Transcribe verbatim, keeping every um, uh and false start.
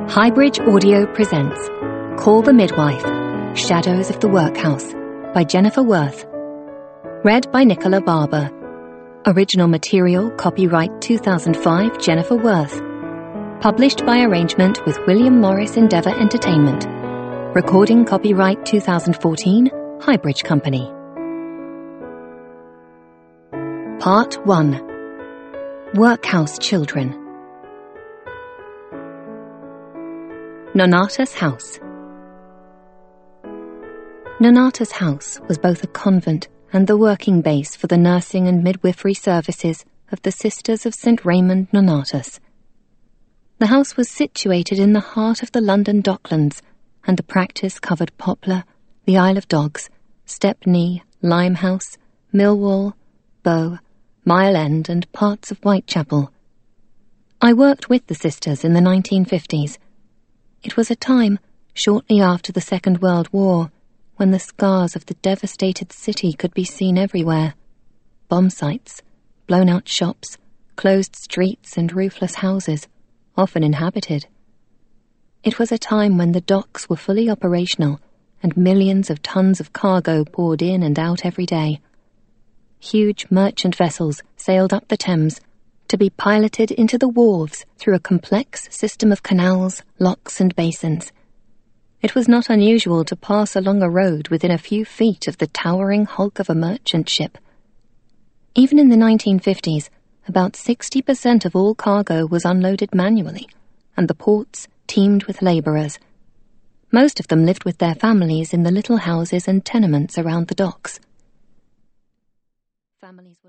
Highbridge Audio presents Call the Midwife, Shadows of the Workhouse by Jennifer Worth. Read by Nicola Barber. Original material copyright two thousand five Jennifer Worth. Published by arrangement with William Morris Endeavour Entertainment. Recording copyright two thousand fourteen Highbridge Company. Part one. Workhouse Children. Nonata's House. Nonata's house was both a convent and the working base for the nursing and midwifery services of the Sisters of Saint Raymond Nonatus. The house was situated in the heart of the London Docklands, and the practice covered Poplar, the Isle of Dogs, Stepney, Limehouse, Millwall, Bow, Mile End and parts of Whitechapel. I worked with the sisters in the nineteen fifties. It was a time, shortly after the Second World War, when the scars of the devastated city could be seen everywhere. Bomb sites, blown-out shops, closed streets and roofless houses, often inhabited. It was a time when the docks were fully operational and millions of tons of cargo poured in and out every day. Huge merchant vessels sailed up the Thames, to be piloted into the wharves through a complex system of canals, locks and basins. It was not unusual to pass along a road within a few feet of the towering hulk of a merchant ship. Even in the nineteen fifties, about sixty percent of all cargo was unloaded manually, and the ports teemed with labourers. Most of them lived with their families in the little houses and tenements around the docks. Families were